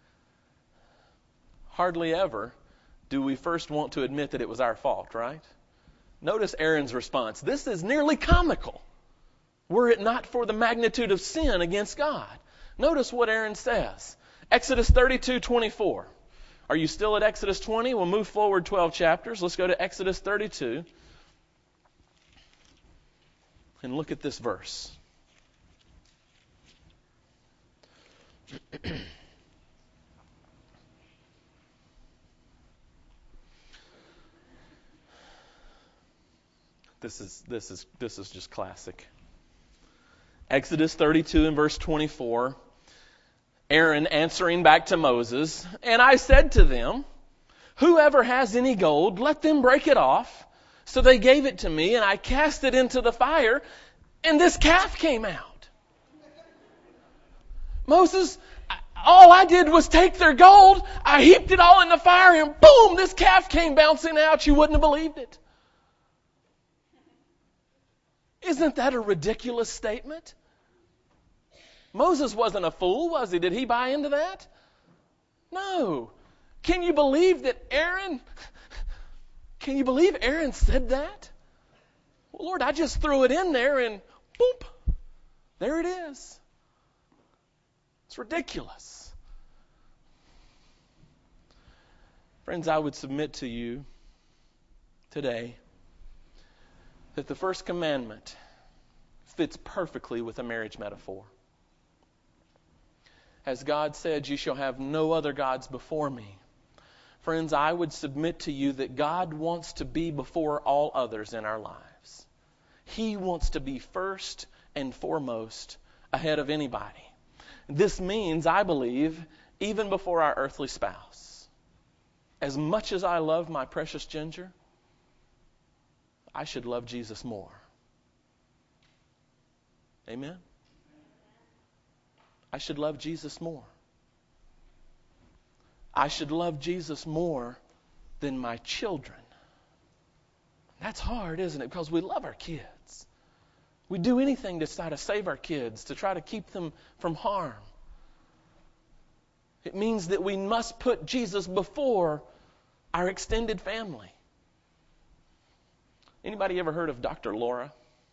hardly ever do we first want to admit that it was our fault, right? Notice Aaron's response. This is nearly comical, were it not for the magnitude of sin against God. Notice what Aaron says. Exodus thirty-two twenty-four. Are you still at Exodus twenty? We'll move forward twelve chapters. Let's go to Exodus thirty-two. And look at this verse. This is this is this is just classic. Exodus thirty-two and verse twenty-four. Aaron answering back to Moses, and I said to them, whoever has any gold, let them break it off. So they gave it to me, and I cast it into the fire, and this calf came out. Moses, all I did was take their gold, I heaped it all in the fire, and boom, this calf came bouncing out. You wouldn't have believed it. Isn't that a ridiculous statement? Moses wasn't a fool, was he? Did he buy into that? No. Can you believe that Aaron, can you believe Aaron said that? Well, Lord, I just threw it in there and boop, there it is. It's ridiculous. Friends, I would submit to you today that the first commandment fits perfectly with a marriage metaphor. As God said, you shall have no other gods before me. Friends, I would submit to you that God wants to be before all others in our lives. He wants to be first and foremost ahead of anybody. This means, I believe, even before our earthly spouse. As much as I love my precious Ginger, I should love Jesus more. Amen? I should love Jesus more. I should love Jesus more than my children. That's hard, isn't it? Because we love our kids. We do anything to try to save our kids, to try to keep them from harm. It means that we must put Jesus before our extended family. Anybody ever heard of Doctor Laura?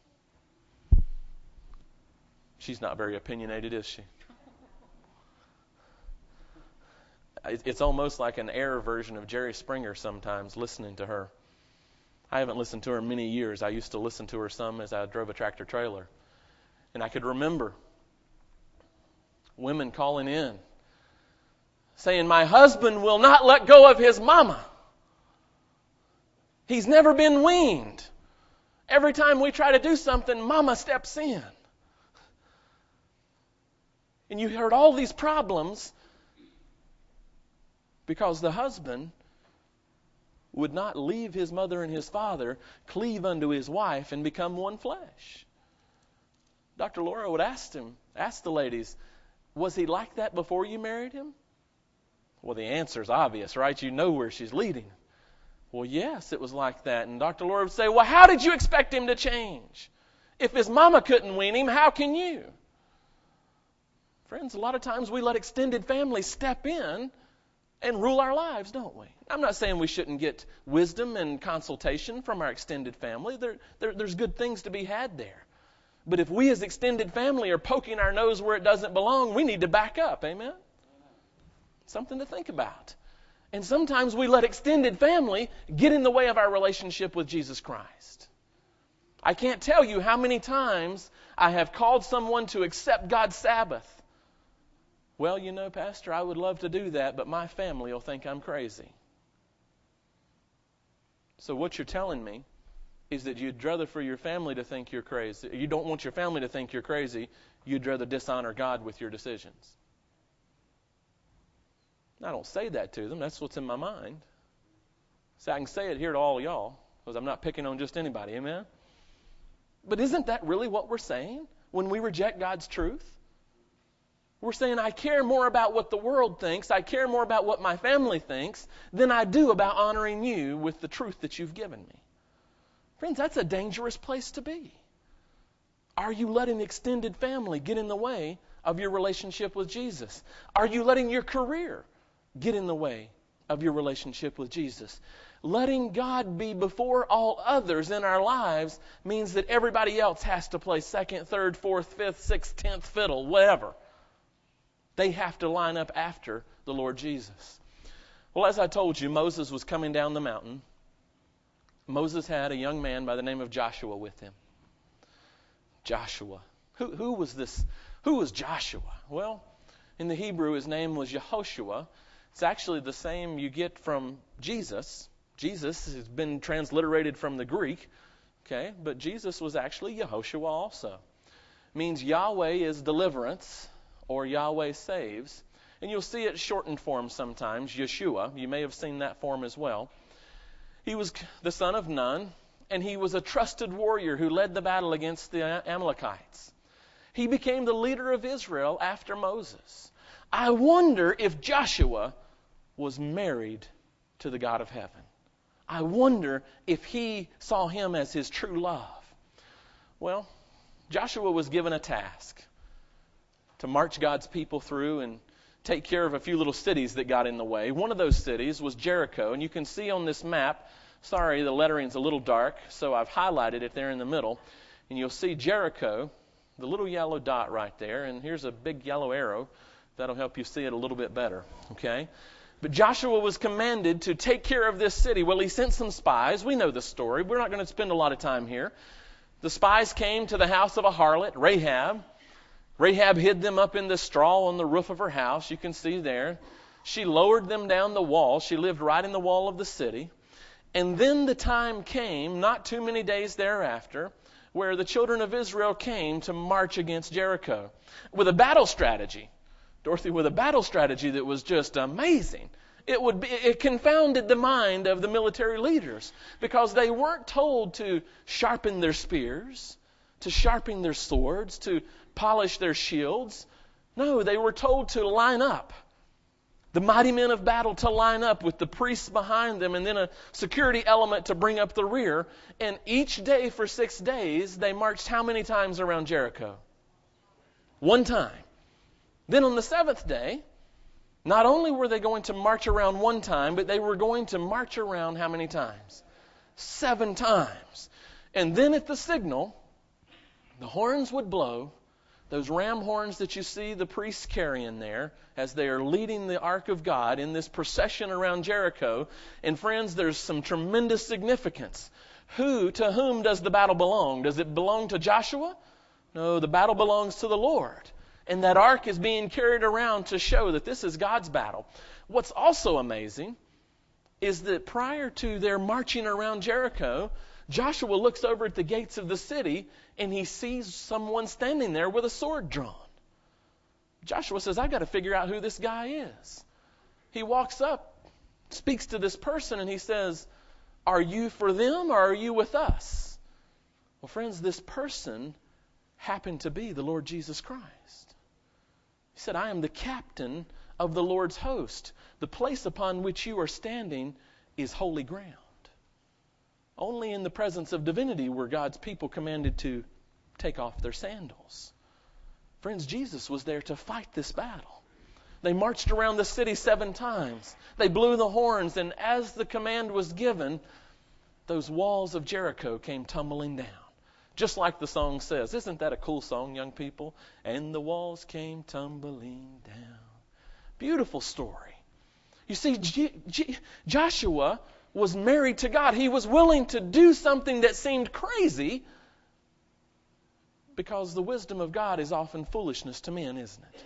She's not very opinionated, is she? It's almost like an air version of Jerry Springer sometimes, listening to her. I haven't listened to her in many years. I used to listen to her some as I drove a tractor trailer. And I could remember women calling in, saying, my husband will not let go of his mama. He's never been weaned. Every time we try to do something, mama steps in. And you heard all these problems because the husband would not leave his mother and his father, cleave unto his wife, and become one flesh. Doctor Laura would ask him, ask the ladies, was he like that before you married him? Well, the answer is obvious, right? You know where she's leading. Well, yes, it was like that. And Doctor Laura would say, well, how did you expect him to change? If his mama couldn't wean him, how can you? Friends, a lot of times we let extended families step in and rule our lives, don't we? I'm not saying we shouldn't get wisdom and consultation from our extended family. There, there, there's good things to be had there. But if we as extended family are poking our nose where it doesn't belong, we need to back up. Amen? Something to think about. And sometimes we let extended family get in the way of our relationship with Jesus Christ. I can't tell you how many times I have called someone to accept God's Sabbath. Well, you know, Pastor, I would love to do that, but my family will think I'm crazy. So what you're telling me is that you'd rather for your family to think you're crazy. You don't want your family to think you're crazy. You'd rather dishonor God with your decisions. I don't say that to them. That's what's in my mind. So I can say it here to all of y'all because I'm not picking on just anybody. Amen? But isn't that really what we're saying when we reject God's truth? We're saying, I care more about what the world thinks, I care more about what my family thinks, than I do about honoring you with the truth that you've given me. Friends, that's a dangerous place to be. Are you letting extended family get in the way of your relationship with Jesus? Are you letting your career get in the way of your relationship with Jesus? Letting God be before all others in our lives means that everybody else has to play second, third, fourth, fifth, sixth, tenth fiddle, whatever. They have to line up after the Lord Jesus. Well, as I told you, Moses was coming down the mountain. Moses had a young man by the name of Joshua with him. Joshua. Who, who was this? Who was Joshua? Well, in the Hebrew, his name was Yehoshua. It's actually the same you get from Jesus. Jesus has been transliterated from the Greek. Okay, but Jesus was actually Yehoshua also. It means Yahweh is deliverance, or Yahweh saves. And you'll see it shortened form sometimes, Yeshua. You may have seen that form as well. He was the son of Nun, and he was a trusted warrior who led the battle against the Amalekites. He became the leader of Israel after Moses. I wonder if Joshua was married to the God of heaven. I wonder if he saw him as his true love. Well, Joshua was given a task to march God's people through and take care of a few little cities that got in the way. One of those cities was Jericho, and you can see on this map, sorry, the lettering's a little dark, so I've highlighted it there in the middle, and you'll see Jericho, the little yellow dot right there, and here's a big yellow arrow. That'll help you see it a little bit better, okay? But Joshua was commanded to take care of this city. Well, he sent some spies. We know the story. We're not going to spend a lot of time here. The spies came to the house of a harlot, Rahab. Rahab hid them up in the straw on the roof of her house. You can see there. She lowered them down the wall. She lived right in the wall of the city. And then the time came, not too many days thereafter, where the children of Israel came to march against Jericho with a battle strategy. Dorothy, with a battle strategy that was just amazing. It would be, it confounded the mind of the military leaders because they weren't told to sharpen their spears, to sharpen their swords, to polish their shields. No, they were told to line up. The mighty men of battle to line up with the priests behind them and then a security element to bring up the rear. And each day for six days, they marched how many times around Jericho? One time. Then on the seventh day, not only were they going to march around one time, but they were going to march around how many times? Seven times. And then at the signal, the horns would blow. Those ram horns that you see the priests carrying there as they are leading the ark of God in this procession around Jericho. And friends, there's some tremendous significance. Who, to whom does the battle belong? Does it belong to Joshua? No, the battle belongs to the Lord. And that ark is being carried around to show that this is God's battle. What's also amazing is that prior to their marching around Jericho, Joshua looks over at the gates of the city and he sees someone standing there with a sword drawn. Joshua says, I've got to figure out who this guy is. He walks up, speaks to this person, and he says, are you for them or are you with us? Well, friends, this person happened to be the Lord Jesus Christ. He said, I am the captain of the Lord's host. The place upon which you are standing is holy ground. Only in the presence of divinity were God's people commanded to take off their sandals. Friends, Jesus was there to fight this battle. They marched around the city seven times. They blew the horns, and as the command was given, those walls of Jericho came tumbling down. Just like the song says. Isn't that a cool song, young people? And the walls came tumbling down. Beautiful story. You see, G- G- Joshua was married to God. He was willing to do something that seemed crazy because the wisdom of God is often foolishness to men, isn't it?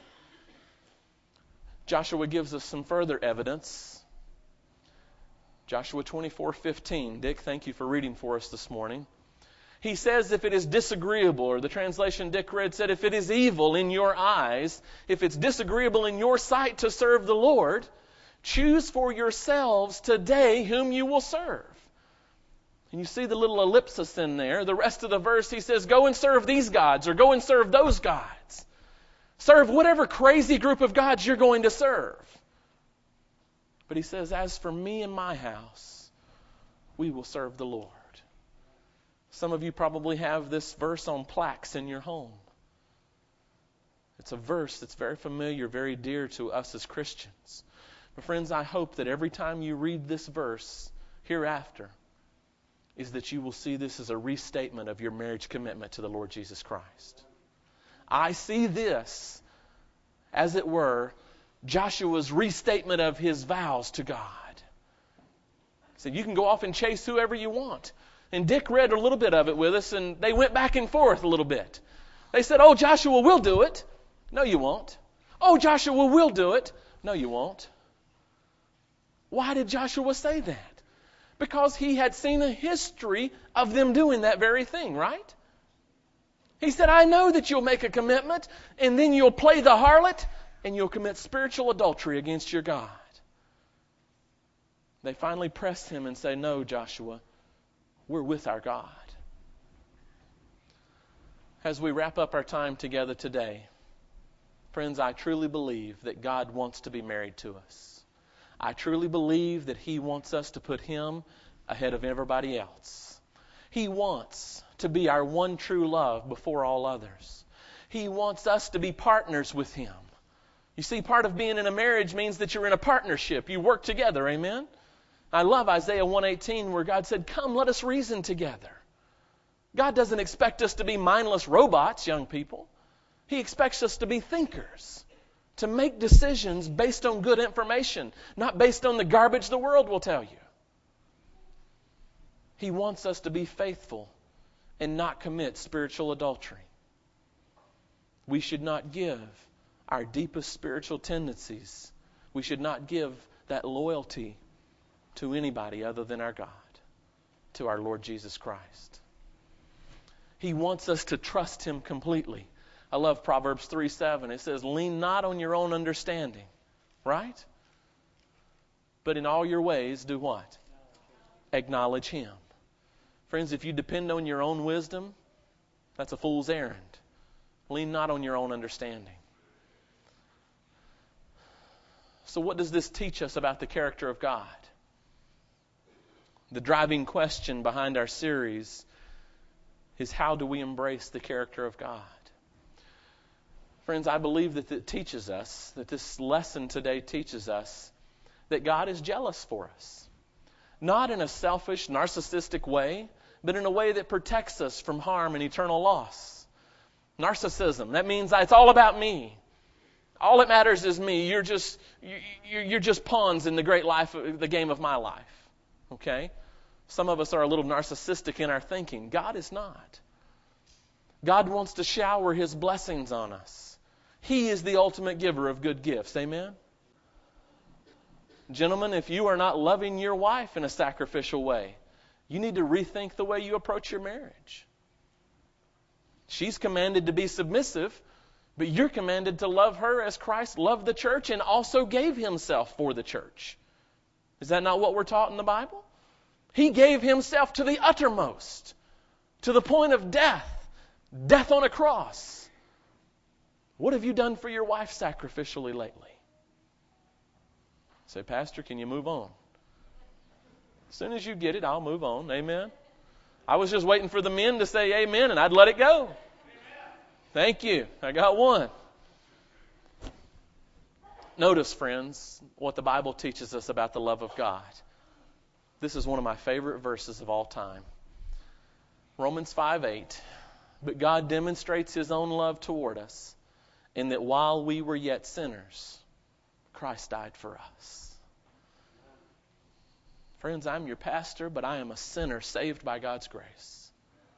Joshua gives us some further evidence. Joshua twenty-four fifteen. Dick, thank you for reading for us this morning. He says, if it is disagreeable, or the translation Dick read said, if it is evil in your eyes, if it's disagreeable in your sight to serve the Lord, choose for yourselves today whom you will serve. And you see the little ellipsis in there. The rest of the verse, he says, go and serve these gods, or go and serve those gods. Serve whatever crazy group of gods you're going to serve. But he says, as for me and my house, we will serve the Lord. Some of you probably have this verse on plaques in your home. It's a verse that's very familiar, very dear to us as Christians. But friends, I hope that every time you read this verse hereafter, is that you will see this as a restatement of your marriage commitment to the Lord Jesus Christ. I see this, as it were, Joshua's restatement of his vows to God. He said, you can go off and chase whoever you want. And Dick read a little bit of it with us, and they went back and forth a little bit. They said, oh, Joshua, we'll do it. No, you won't. Oh, Joshua, we'll do it. No, you won't. Why did Joshua say that? Because he had seen a history of them doing that very thing, right? He said, I know that you'll make a commitment, and then you'll play the harlot, and you'll commit spiritual adultery against your God. They finally pressed him and say, no, Joshua, we're with our God. As we wrap up our time together today, friends, I truly believe that God wants to be married to us. I truly believe that He wants us to put Him ahead of everybody else. He wants to be our one true love before all others. He wants us to be partners with Him. You see, part of being in a marriage means that you're in a partnership. You work together, amen? I love Isaiah one eighteen where God said, come, let us reason together. God doesn't expect us to be mindless robots, young people. He expects us to be thinkers, to make decisions based on good information, not based on the garbage the world will tell you. He wants us to be faithful and not commit spiritual adultery. We should not give our deepest spiritual tendencies. We should not give that loyalty to anybody other than our God, to our Lord Jesus Christ. He wants us to trust Him completely. I love Proverbs three seven. It says, lean not on your own understanding, right? But in all your ways, do what? Acknowledge Him. Friends, if you depend on your own wisdom, that's a fool's errand. Lean not on your own understanding. So what does this teach us about the character of God? The driving question behind our series is, how do we embrace the character of God? Friends, I believe that it teaches us, that this lesson today teaches us, that God is jealous for us. Not in a selfish, narcissistic way, but in a way that protects us from harm and eternal loss. Narcissism, that means it's all about me. All that matters is me. You're just you're just pawns in the great life, the game of my life. Okay? Some of us are a little narcissistic in our thinking. God is not. God wants to shower His blessings on us. He is the ultimate giver of good gifts. Amen? Gentlemen, if you are not loving your wife in a sacrificial way, you need to rethink the way you approach your marriage. She's commanded to be submissive, but you're commanded to love her as Christ loved the church and also gave Himself for the church. Is that not what we're taught in the Bible? He gave Himself to the uttermost, to the point of death, death on a cross. What have you done for your wife sacrificially lately? Say, Pastor, can you move on? As soon as you get it, I'll move on. Amen. I was just waiting for the men to say amen, and I'd let it go. Thank you. I got one. Notice, friends, what the Bible teaches us about the love of God. This is one of my favorite verses of all time. Romans five eight. But God demonstrates His own love toward us, in that while we were yet sinners, Christ died for us. Friends, I'm your pastor, but I am a sinner saved by God's grace.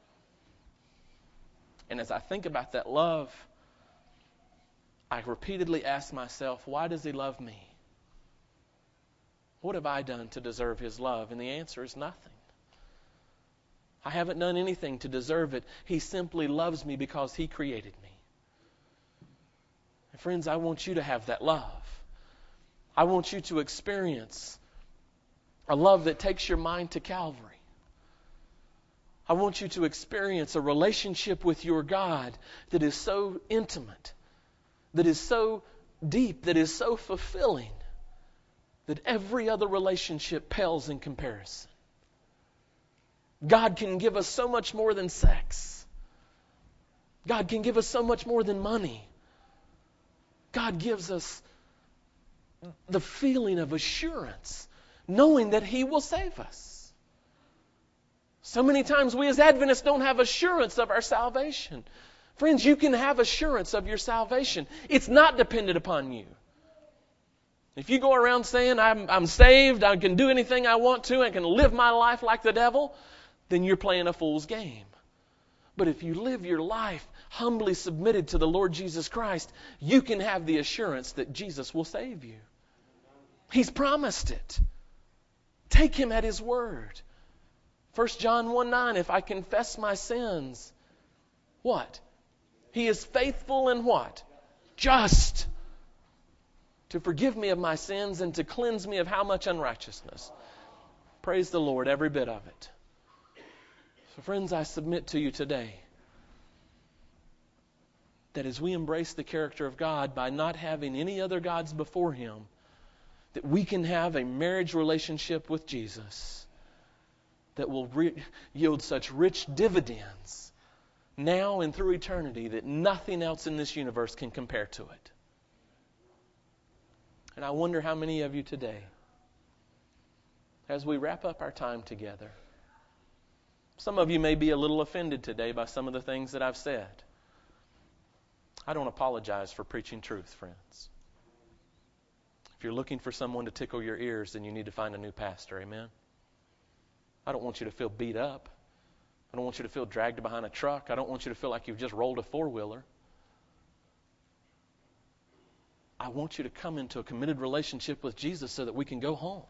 And as I think about that love, I repeatedly ask myself, why does He love me? What have I done to deserve His love? And the answer is nothing. I haven't done anything to deserve it. He simply loves me because He created me. And friends, I want you to have that love. I want you to experience a love that takes your mind to Calvary. I want you to experience a relationship with your God that is so intimate, that is so deep, that is so fulfilling, that every other relationship pales in comparison. God can give us so much more than sex. God can give us so much more than money. God gives us the feeling of assurance, knowing that He will save us. So many times we as Adventists don't have assurance of our salvation. Friends, you can have assurance of your salvation. It's not dependent upon you. If you go around saying, I'm, I'm saved, I can do anything I want to, I can live my life like the devil, then you're playing a fool's game. But if you live your life humbly submitted to the Lord Jesus Christ, you can have the assurance that Jesus will save you. He's promised it. Take Him at His word. First John one nine, if I confess my sins, what? He is faithful and what? Just to forgive me of my sins and to cleanse me of how much unrighteousness. Praise the Lord, every bit of it. So friends, I submit to you today that as we embrace the character of God by not having any other gods before Him, that we can have a marriage relationship with Jesus that will re- yield such rich dividends now and through eternity that nothing else in this universe can compare to it. And I wonder how many of you today, as we wrap up our time together, some of you may be a little offended today by some of the things that I've said. I don't apologize for preaching truth, friends. If you're looking for someone to tickle your ears, then you need to find a new pastor. Amen? I don't want you to feel beat up. I don't want you to feel dragged behind a truck. I don't want you to feel like you've just rolled a four-wheeler. I want you to come into a committed relationship with Jesus so that we can go home.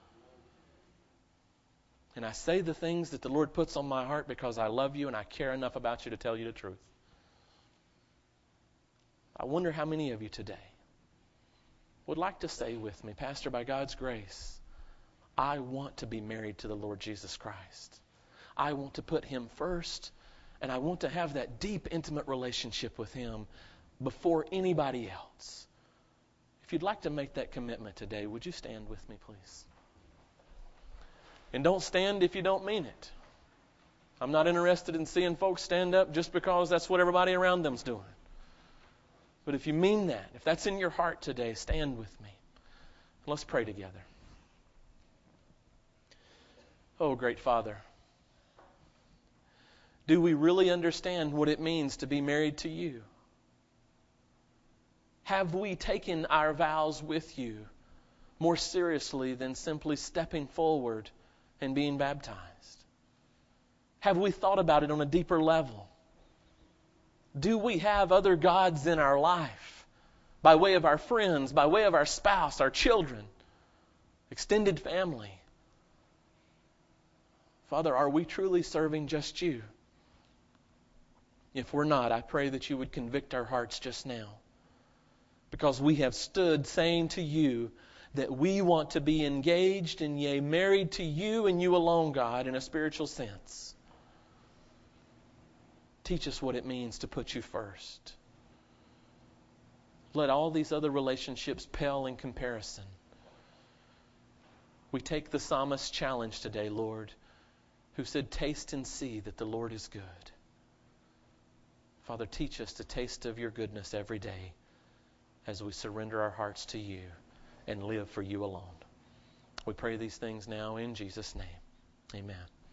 And I say the things that the Lord puts on my heart because I love you and I care enough about you to tell you the truth. I wonder how many of you today would like to say with me, Pastor, by God's grace, I want to be married to the Lord Jesus Christ. I want to put Him first, and I want to have that deep, intimate relationship with Him before anybody else. If you'd like to make that commitment today, would you stand with me, please? And don't stand if you don't mean it. I'm not interested in seeing folks stand up just because that's what everybody around them's doing. But if you mean that, if that's in your heart today, stand with me. Let's pray together. Oh, great Father, do we really understand what it means to be married to you? Have we taken our vows with you more seriously than simply stepping forward and being baptized? Have we thought about it on a deeper level? Do we have other gods in our life by way of our friends, by way of our spouse, our children, extended family? Father, are we truly serving just you? If we're not, I pray that you would convict our hearts just now. Because we have stood saying to you that we want to be engaged and yea, married to you and you alone, God, in a spiritual sense. Teach us what it means to put you first. Let all these other relationships pale in comparison. We take the psalmist's challenge today, Lord, who said, taste and see that the Lord is good. Father, teach us to taste of your goodness every day as we surrender our hearts to you and live for you alone. We pray these things now in Jesus' name. Amen.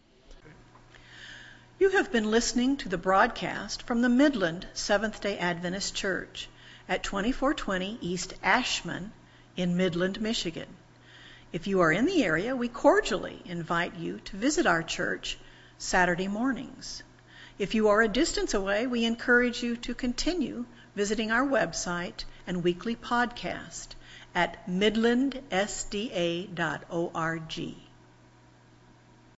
You have been listening to the broadcast from the Midland Seventh-day Adventist Church at twenty-four twenty East Ashman in Midland, Michigan. If you are in the area, we cordially invite you to visit our church Saturday mornings. If you are a distance away, we encourage you to continue visiting our website and weekly podcast at midland s d a dot org.